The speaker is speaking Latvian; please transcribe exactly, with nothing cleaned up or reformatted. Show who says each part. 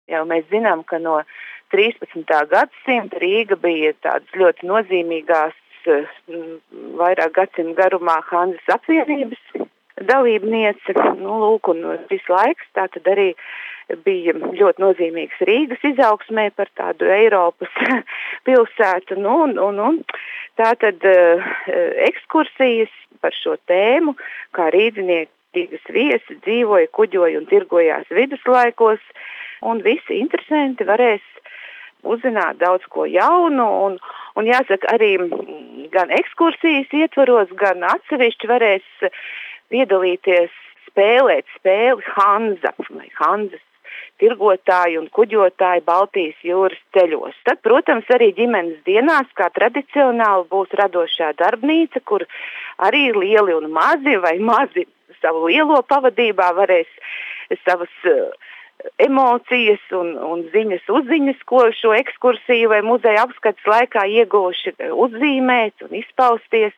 Speaker 1: Jau mēs zinām, ka no trīspadsmitā gadsimta Rīga bija tādas ļoti nozīmīgās, vairāk gadsimtu garumā Hanzas apvienības dalībniece. Nu, lūk, un šis laiks tātad arī bija ļoti nozīmīgs Rīgas izaugsmē par tādu Eiropas pilsētu. Nu, un, un, un tātad ekskursijas par šo tēmu, kā rīdzinieki Rīgas viesi dzīvoja, kuģoja un tirgojās viduslaikos, un visi interesanti varēs uzzināt daudz ko jaunu, un, un jāsaka, arī gan ekskursijas ietvaros, gan atsevišķi varēs piedalīties, spēlēt spēli Hanza, vai Hanzas tirgotāji un kuģotāji Baltijas jūras ceļos. Tad, protams, arī ģimenes dienās, kā tradicionāli, būs radošā darbnīca, kur arī lieli un mazi vai mazi savu lielo pavadībā varēs savas uh, emocijas un, un ziņas uzziņas, ko šo ekskursiju vai muzeja apskates laikā ieguvuši, uzzīmēt un izpausties.